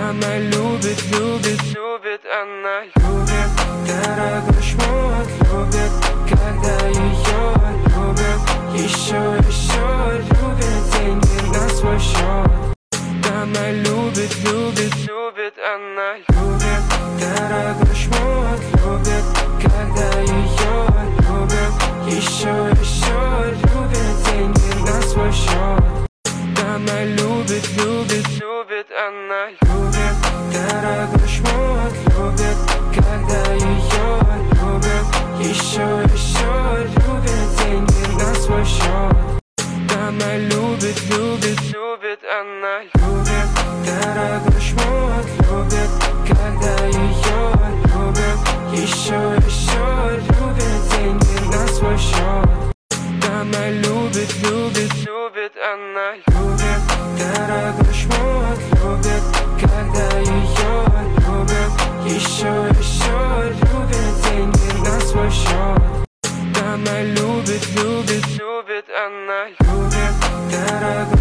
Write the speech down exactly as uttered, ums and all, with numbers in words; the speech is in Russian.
Она любит, любит, любит, она любит дорогой шмот, любит, когда ее любят. Еще, еще любит деньги на свой счет. Она любит, любит, любит, она любит дорогой шмот, любит, когда ее любят. Еще, еще любит деньги на свой счет. Она любит, любит, любит, она любит дорогой шмот, любит, когда ее любят. Еще, еще любит деньги на свой счет. Она любит, любит, любит, она любит дорогой шмот, любит, когда ее любят. Еще, еще любит деньги на свой счет. Она любит, любит, любит, она любит дорогой шмот, любит, когда ее любят. Еще, еще любит деньги на свой счет. Она любит, любит, любит, она любит дорогой